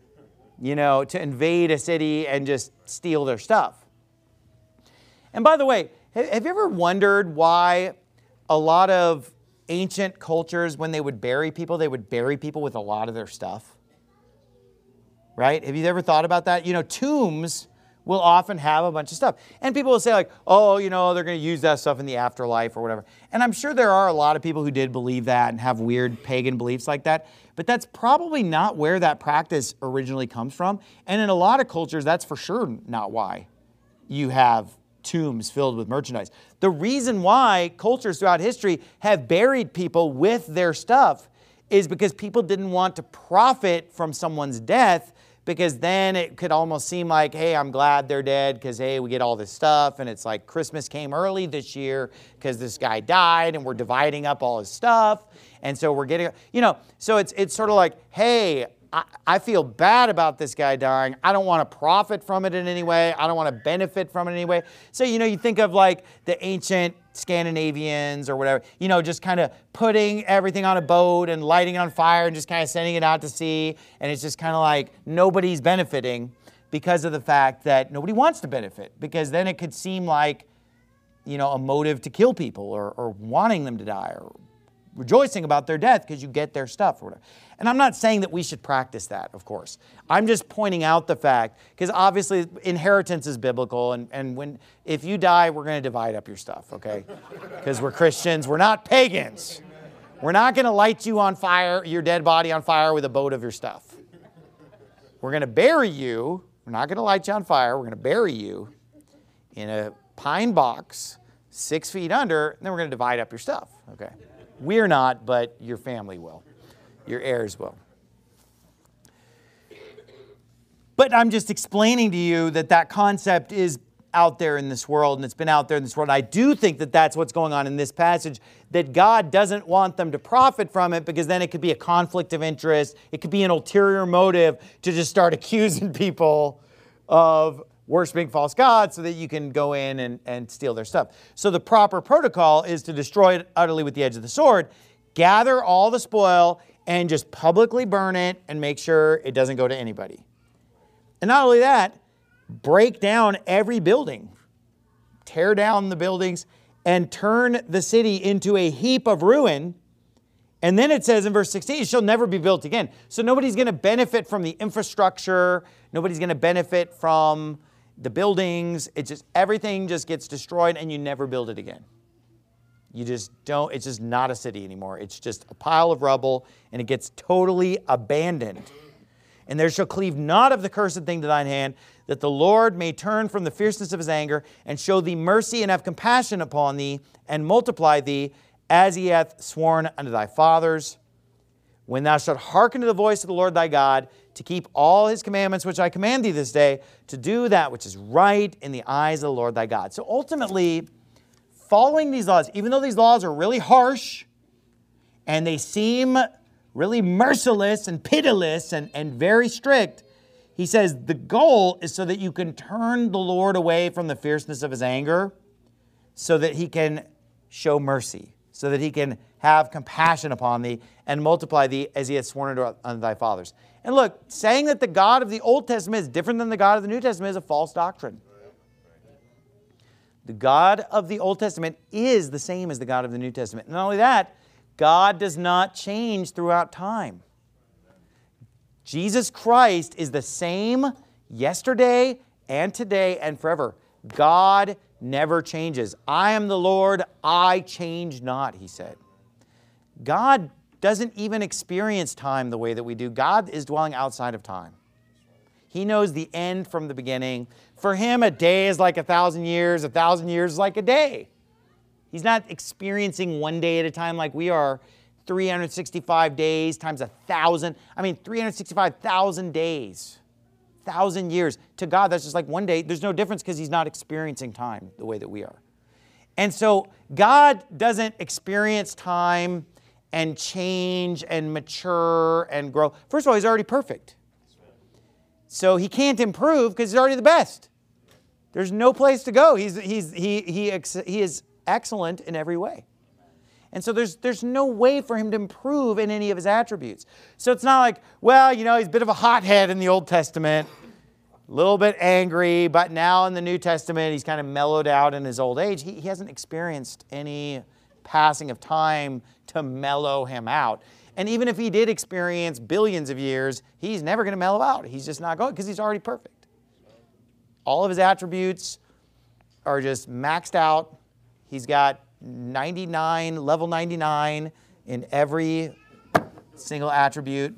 to invade a city and just steal their stuff. And by the way, have you ever wondered why a lot of ancient cultures, when they would bury people with a lot of their stuff? Right? Have you ever thought about that? Tombs will often have a bunch of stuff. And people will say like, oh, they're going to use that stuff in the afterlife or whatever. And I'm sure there are a lot of people who did believe that and have weird pagan beliefs like that. But that's probably not where that practice originally comes from. And in a lot of cultures, that's for sure not why you have tombs filled with merchandise. The reason why cultures throughout history have buried people with their stuff is because people didn't want to profit from someone's death, because then it could almost seem like, hey, I'm glad they're dead because, hey, we get all this stuff. And it's like Christmas came early this year because this guy died and we're dividing up all his stuff. And so we're getting, so it's sort of like, hey, I feel bad about this guy dying. I don't want to profit from it in any way. I don't want to benefit from it in any way. So, you think of like the ancient Scandinavians or whatever, just kind of putting everything on a boat and lighting it on fire and just kind of sending it out to sea. And it's just kind of like nobody's benefiting because of the fact that nobody wants to benefit, because then it could seem like, a motive to kill people or wanting them to die or rejoicing about their death because you get their stuff or whatever. And I'm not saying that we should practice that, of course. I'm just pointing out the fact, because obviously inheritance is biblical, and if you die, we're going to divide up your stuff, okay? Because we're Christians, we're not pagans. We're not going to light you on fire, your dead body on fire with a boat of your stuff. We're going to bury you. We're not going to light you on fire. We're going to bury you in a pine box 6 feet under, and then we're going to divide up your stuff, okay? We're not, but your family will. Your heirs will. But I'm just explaining to you that concept is out there in this world, and it's been out there in this world. I do think that that's what's going on in this passage, that God doesn't want them to profit from it, because then it could be a conflict of interest. It could be an ulterior motive to just start accusing people of worshiping false gods so that you can go in and steal their stuff. So the proper protocol is to destroy it utterly with the edge of the sword, gather all the spoil, and just publicly burn it and make sure it doesn't go to anybody. And not only that, break down every building, tear down the buildings, and turn the city into a heap of ruin. And then it says in verse 16, it shall never be built again. So nobody's going to benefit from the infrastructure. Nobody's going to benefit from the buildings. Everything just gets destroyed and you never build it again. You just don't, it's just not a city anymore. It's just a pile of rubble, and it gets totally abandoned. And there shall cleave naught of the cursed thing to thine hand, that the Lord may turn from the fierceness of his anger, and show thee mercy, and have compassion upon thee, and multiply thee, as he hath sworn unto thy fathers. When thou shalt hearken to the voice of the Lord thy God, to keep all his commandments which I command thee this day, to do that which is right in the eyes of the Lord thy God. So ultimately, following these laws, even though these laws are really harsh, and they seem really merciless and pitiless and very strict, he says the goal is so that you can turn the Lord away from the fierceness of his anger, so that he can show mercy, so that he can have compassion upon thee and multiply thee as he hath sworn unto thy fathers. And look, saying that the God of the Old Testament is different than the God of the New Testament is a false doctrine. The God of the Old Testament is the same as the God of the New Testament. Not only that, God does not change throughout time. Jesus Christ is the same yesterday and today and forever. God never changes. I am the Lord, I change not, he said. God doesn't even experience time the way that we do. God is dwelling outside of time. He knows the end from the beginning. For him, a day is like 1,000 years. 1,000 years is like a day. He's not experiencing one day at a time like we are. 365 days times 1,000. 365,000 days. 1,000 years. To God, that's just like one day. There's no difference because he's not experiencing time the way that we are. And so God doesn't experience time and change and mature and grow. First of all, he's already perfect. So he can't improve because he's already the best. There's no place to go. He is excellent in every way. And so there's no way for him to improve in any of his attributes. So it's not like, well, he's a bit of a hothead in the Old Testament, a little bit angry, but now in the New Testament, he's kind of mellowed out in his old age. He hasn't experienced any passing of time to mellow him out. And even if he did experience billions of years, he's never going to mellow out. He's just not going because he's already perfect. All of his attributes are just maxed out. He's got 99, level 99 in every single attribute.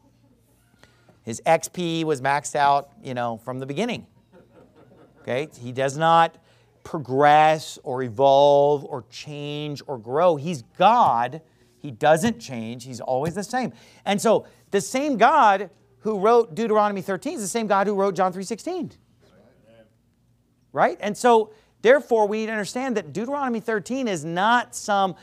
His XP was maxed out, from the beginning. Okay? He does not progress or evolve or change or grow. He's God. He doesn't change. He's always the same. And so the same God who wrote Deuteronomy 13 is the same God who wrote John 3:16. Right? And so therefore, we need to understand that Deuteronomy 13 is not some,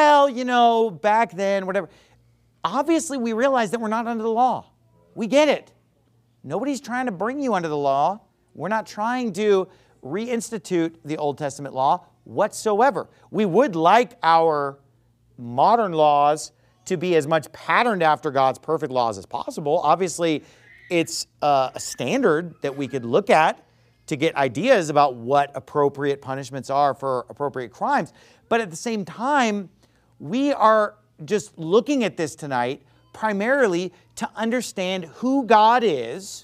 back then, whatever. Obviously, we realize that we're not under the law. We get it. Nobody's trying to bring you under the law. We're not trying to reinstitute the Old Testament law whatsoever. We would like our modern laws to be as much patterned after God's perfect laws as possible. Obviously, it's a standard that we could look at to get ideas about what appropriate punishments are for appropriate crimes. But at the same time, we are just looking at this tonight primarily to understand who God is,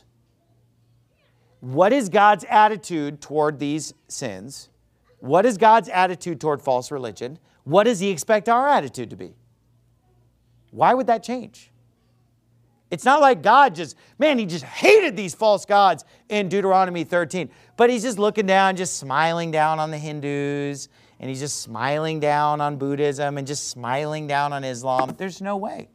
what is God's attitude toward these sins, what is God's attitude toward false religion, what does he expect our attitude to be? Why would that change? It's not like God he just hated these false gods in Deuteronomy 13. But he's just looking down, just smiling down on the Hindus, and he's just smiling down on Buddhism and just smiling down on Islam. There's no way.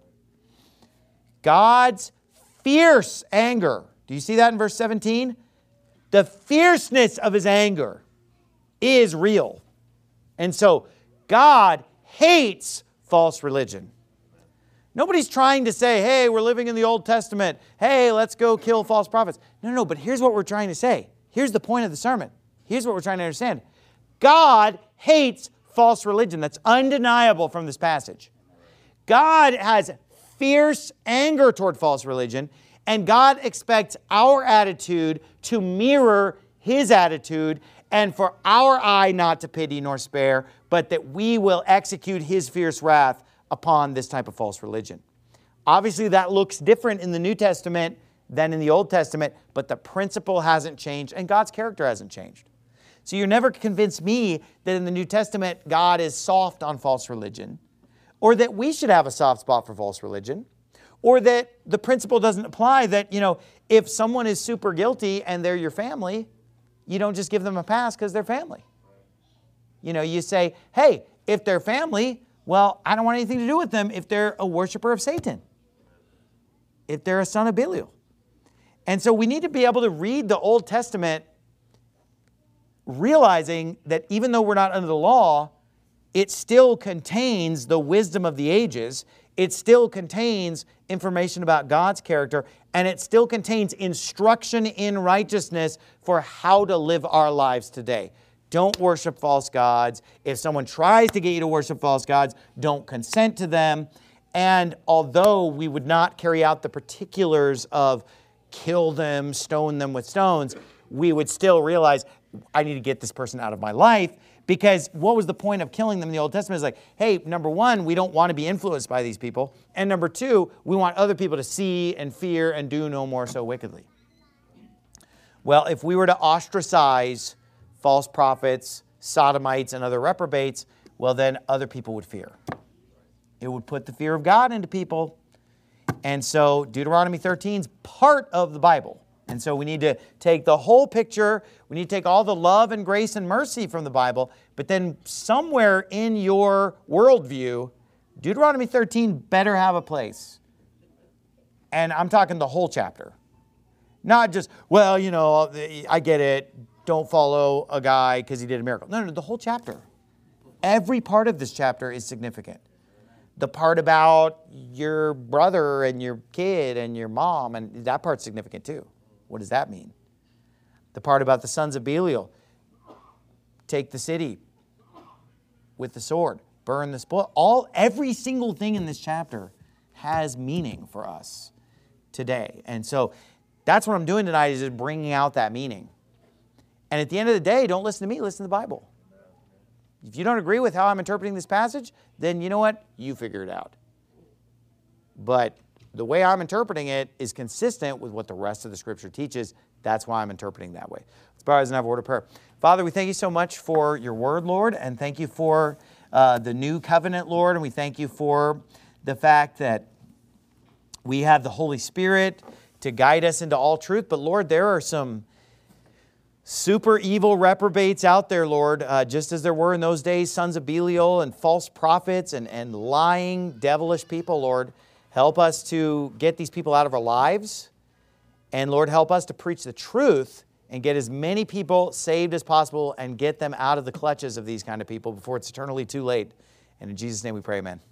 God's fierce anger. Do you see that in verse 17? The fierceness of his anger is real. And so God hates false religion. Nobody's trying to say, hey, we're living in the Old Testament. Hey, let's go kill false prophets. No, but here's what we're trying to say. Here's the point of the sermon. Here's what we're trying to understand. God hates false religion. That's undeniable from this passage. God has fierce anger toward false religion, and God expects our attitude to mirror his attitude, and for our eye not to pity nor spare, but that we will execute his fierce wrath upon this type of false religion. Obviously, that looks different in the New Testament than in the Old Testament, but the principle hasn't changed and God's character hasn't changed. So you're never convinced me that in the New Testament, God is soft on false religion, or that we should have a soft spot for false religion, or that the principle doesn't apply that, if someone is super guilty and they're your family, you don't just give them a pass because they're family. You say, hey, if they're family, well, I don't want anything to do with them if they're a worshiper of Satan, if they're a son of Belial. And so we need to be able to read the Old Testament realizing that even though we're not under the law, it still contains the wisdom of the ages. It still contains information about God's character, and it still contains instruction in righteousness for how to live our lives today. Don't worship false gods. If someone tries to get you to worship false gods, don't consent to them. And although we would not carry out the particulars of kill them, stone them with stones, we would still realize, I need to get this person out of my life. Because what was the point of killing them in the Old Testament? Is like, hey, number one, we don't want to be influenced by these people. And number two, we want other people to see and fear and do no more so wickedly. Well, if we were to ostracize false prophets, sodomites, and other reprobates, well, then other people would fear. It would put the fear of God into people. And so Deuteronomy 13 is part of the Bible. And so we need to take the whole picture. We need to take all the love and grace and mercy from the Bible. But then somewhere in your worldview, Deuteronomy 13 better have a place. And I'm talking the whole chapter. Not just, well, you know, I get it. Don't follow a guy because he did a miracle. No, the whole chapter. Every part of this chapter is significant. The part about your brother and your kid and your mom, and that part's significant too. What does that mean? The part about the sons of Belial. Take the city with the sword. Burn the spoil. Every single thing in this chapter has meaning for us today. And so that's what I'm doing tonight, is just bringing out that meaning. And at the end of the day, don't listen to me, listen to the Bible. If you don't agree with how I'm interpreting this passage, then you know what? You figure it out. But the way I'm interpreting it is consistent with what the rest of the Scripture teaches. That's why I'm interpreting that way. Let's bow our heads and have a word of prayer. Father, we thank you so much for your word, Lord, and thank you for the new covenant, Lord, and we thank you for the fact that we have the Holy Spirit to guide us into all truth. But Lord, there are some super evil reprobates out there, Lord, just as there were in those days, sons of Belial and false prophets and lying, devilish people, Lord. Help us to get these people out of our lives. And Lord, help us to preach the truth and get as many people saved as possible and get them out of the clutches of these kind of people before it's eternally too late. And in Jesus' name we pray, amen.